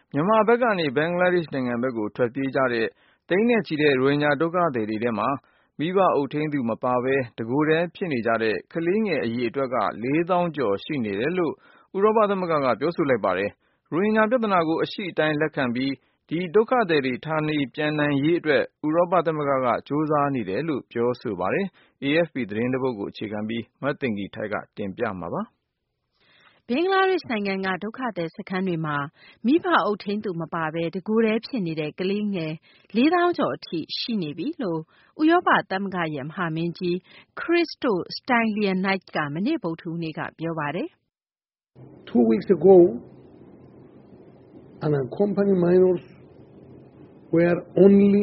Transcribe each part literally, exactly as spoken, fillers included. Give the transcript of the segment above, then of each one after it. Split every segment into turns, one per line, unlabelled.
မြန်မာဘက်ကနေဘင်္ဂလားဒေ့ရှ်နိုင်ငံဘက်ကိုထွက်ပြေးကြတဲ့သိန်းနဲ့ချီတဲ့ရိုဟင်ဂျာဒုက္ခသည်တွေထဲမှာမိဘအုပ်ထိန်းသူမပါဘဲတကိုယ်တည်းဖြစ်နေကြတဲ့ကလေးငယ်အရေအတွက်ကလေးသောင်းကျော်ရှိနေတယ်လို့ဥရောပသမဂ္ဂကပြောဆိုလိုက်ပါတယ်။ရိုဟင်ဂျာပြဿနာကိုအရှိအတိုင်းလက်ခံပြီးဒီဒုက္ခသည်တွေဌာနေပြန်နိုင်ရေးအတွက်ဥရောပသမဂ္ဂကကြိုးစားနေတယ်လို့ပြောဆိုပါတယ်။ A F P သတင်းတပုဒ်ကိုအခြေခံပြီးမသိင်္ဂီထိုက်ကတင်ပြမှာပါ
ဘင်္ဂလားဒေ့ရှ်နိုင်ငံကဒုက္ခသည်စခန်းတွေမှာမိဘအုပ်ထိန်းသူမပါဘဲတကိုယ်တည်းဖြစ်နေတဲ့ကလေးငယ်လေးသောင်းကျော်အထိရှိနေပြီလို့ဥရောပသမဂ္ဂရဲ့မဟာမင်းကြီး Christos Stylianides ကမနေ့ဗုဒ္ဓဟူးနေ့ကပြောပါတယ်
။ Two weeks ago, unaccompanied minors were only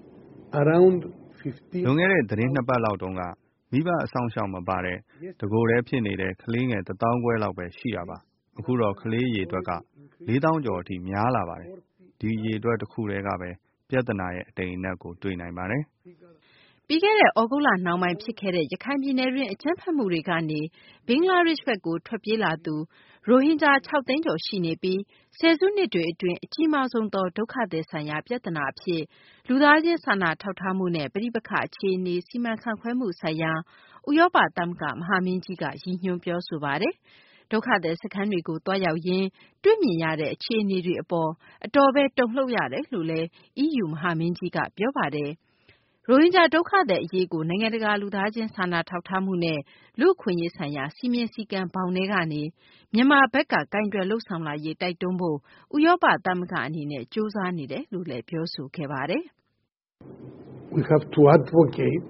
around fifteen.
လွန်ခဲ့တဲ့သတင်းနှစ်ပတ်လောက်တုန်းကမိဘအဆောင်ရှောက်မပါတဲ့တကိုယ်တည်းဖြစ်နေတဲ့ကလေးငယ်တစ်သောင်းခွဲလောက်ပဲရှိတာပါ။အခုတော့ကလေးရေအတွက်ကလေးသောင်းကျော်အထိများလာပါတယ်။ဒီရေအတွက်တစ်ခုတည်းကပဲပြဿနာရဲ့အတိမ်အနက်ကိုတွေ့နိုင်ပါတယ်။
ပြီးခဲ့တဲ့ဩဂုတ်လနှောင်းပိုင်းဖြစ်ခဲ့တဲ့ရခိုင်ပြည်နယ်တွင်းအကြမ်းဖက်မှုတွေကနေဘင်္ဂလားဒေ့ရှ်ဘက်ကိုထွက်ပြေးလာသူရိုဟင်ဂျာ၆သိန်းကျော်ရှိနေပြီးဆယ်စုနှစ်တွေအတွင်းအကြီးမားဆုံးသောဒုက္ခသည်ဆိုင်ရာပြဿနာအဖြစ်လူသားချင်းစာနာထောက်ထားမှုနဲ့ပဋိပက္ခအခြေအနေစီမံခန့်ခွဲမှုဆိုင်ရာဥရောပသမဂ္ဂမဟာမင်းကြီးကရည်ညွှန်းပြောဆိုပါတယ်။ဒုက္ခသည်စခန်းတွေကိုတွားရောက်ရင်းတွေ့မြင်ရတဲ့အခြေအနေတွေအပေါ်အတော်ပဲတုန်လှုပ်ရတယ်လို့လည်း E U မဟာမင်းကြီးကပြောပါတယ်။ရိုဟင်ဂျာဒုက္ခသည်အရေးကိုနိုင်ငံတကာလူသားချင်းစာနာထောက်ထားမှုနဲ့လူ့အခွင့်အရေးဆိုင်ရာစည်းမျဉ်းစည်းကမ်းဘောင်ထဲကနေမြန်မာဘက်ကကိုင်တွယ်လုပ်ဆောင်လာရေးတိုက်တွန်းဖို့ဥရောပသမဂ္ဂအနေနဲ့ကြိုးစားနေတယ်လို့လည်းပြောဆိုခဲ့ပါတယ်
။ We have to advocate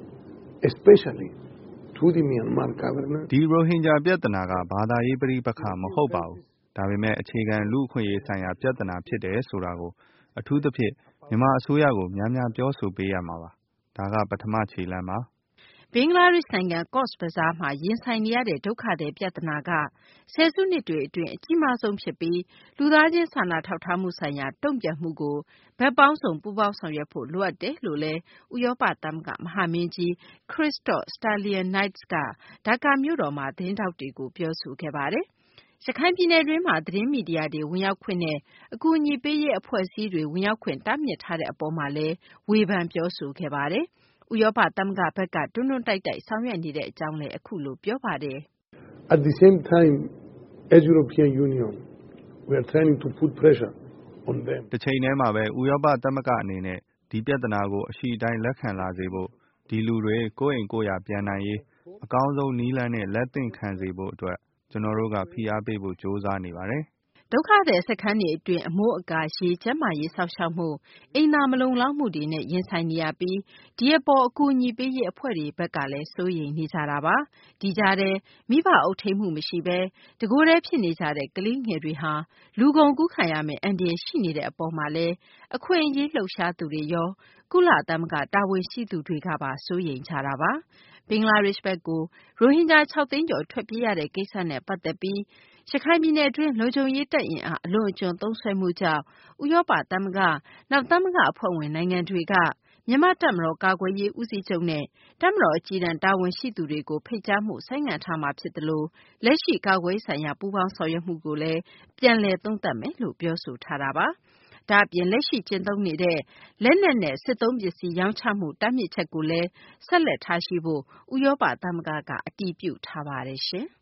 especially to the Myanmar government
ဒီရိုဟင်ဂျာပြဿနာကဘာသာရေးပဋိပက္ခမဟုတ်ပါဘူး။ဒါပေမဲ့အခြေခံလူ့အခွင့်အရေးဆိုင်ရာပြဿနာဖြစ်တယ်ဆိုတာကိုအထူးသဖြင့်မြန်မာအစိုးရကိုများများပြောဆိုပေးရမှာပါ။ဒါကပထမခြေလှမ်းပါ
။ဘင်္ဂလားဒေ့ရှ်နိုင်ငံကော့စ်ဘဇားမှာရင်ဆိုင်နေရတဲ့ဒုက္ခသည်ပြဿနာကဆယ်စုနှစ်တွေအတွင်းအကြီးမားဆုံးဖြစ်ပြီးလူသားချင်းစာနာထောက်ထားမှုဆိုင်ရာတုံ့ပြန်မှုကိုဘက်ပေါင်းစုံပူးပေါင်းဆောင်ရွက်ဖို့လိုအပ်တယ်လို့လည်းဥရောပသမဂ္ဂမဟာမင်းကြီး Christos Stylianides ကဒါကာမြို့တော်မှာသတင်းထောက်တွေကိုပြောဆိုခဲ့ပါတယ်။ရခိုင်ပြည်နယ်တွင်းမှာသတင်းမီဒီယာတွေဝင်ရောက်ခွင့်နဲ့အကူအညီပေးရေးအဖွဲ့အစည်းတွေဝင်ရောက်ခွင့်တားမြစ်ထားတဲ့အပေါ်မှာလည်းဝေဖန်ပြောဆိုခဲ့ပါတယ်။ဥရောပသမဂ္ဂဘက်ကတွန်းတွန်းတိုက်တိုက်ဆောင်ရွက်နေတဲ့အကြောင်းလည်းအခုလိုပြောပါတယ်
။ At the same time, as European Union, we are trying to put pressure on them.
တစ်ချိန်တည်းမှာပဲဥရောပသမဂ္ဂအနေနဲ့ဒီပြဿနာကိုအရှိအတိုင်းလက်ခံလာစေဖို့ဒီလူတွေကိုယ့်အိမ်ကိုယ့်ယာပြန်နိုင်ရေးအကောင်းဆုံးနည်းလမ်းနဲ့လက်သင့်ခံစေဖို့အတွက်ကျွန်တော်တို့ကဖိအားပေးဖို့ကြိုးစားနေပါတယ်။
ဒုက္ခသည်စခန်းတွေအတွင်းအမိုးအကာရေကျန်းမာရေးစောင့်ရှောက်မှုအိမ်သာမလုံလောက်မှုတွေနဲ့ရင်ဆိုင်နေရပြီးဒီအပေါ်အကူအညီပေးရေးအဖွဲ့တွေဘက်ကလည်းစိုးရိမ်နေကြတာပါ။ဒီကြားထဲမိဘအုပ်ထိန်းမှုမရှိဘဲတကိုယ်တည်းဖြစ်နေကြတဲ့ကလေးငယ်တွေဟာလူကုန်ကူးခံရမယ့်အန္တရာယ်ရှိနေတဲ့အပေါ်မှာလည်းအခွင့်အရေးလှုပ်ရှားသူတွေရောကုလသမဂ္ဂတာဝန်ရှိသူတွေကပါစိုးရိမ်ကြတာပါ။ဘင်္ဂလားဒေ့ရှ်ဘက်ကိုရိုဟင်ဂျာ၆သိန်းကျော်ထွက်ပြေးရတဲ့ကိစ္စနဲ့ပတ်သက်ပြီးရခိုင်ပြည်နယ်အတွင်းလုံခြုံရေးတပ်အင်အားအလွန်အကျွံသုံးစွဲမှုကြောင့်ဥရောပသမဂ္ဂနောက်သမဂ္ဂအဖွဲ့ဝင်နိုင်ငံတွေကမြန်မာတပ်မတော်ကာကွယ်ရေးဦးစီးချုပ်နဲ့တပ်မတော်အကြီးတန်းတာဝန်ရှိသူတွေကိုဖိတ်ကြားမှုဆိုင်းငံ့ထားမှာဖြစ်တယ်လို့လက်ရှိကာကွယ်ရေးဆိုင်ရာပူးပေါင်းဆောင်ရွက်မှုကိုလည်းပြန်လည်သုံးသပ်မယ်လို့ပြောဆိုထားတာပါ။ဒါ့အပြင်လက်ရှိကျင့်သုံးနေတဲ့လက်နက်နဲ့စစ်သုံးပစ္စည်းရောင်းချမှုတားမြစ်ချက်ကိုလည်းဆက်လက်ထားရှိဖို့ဥရောပသမဂ္ဂကအတည်ပြုထားပါတယ်ရှင်။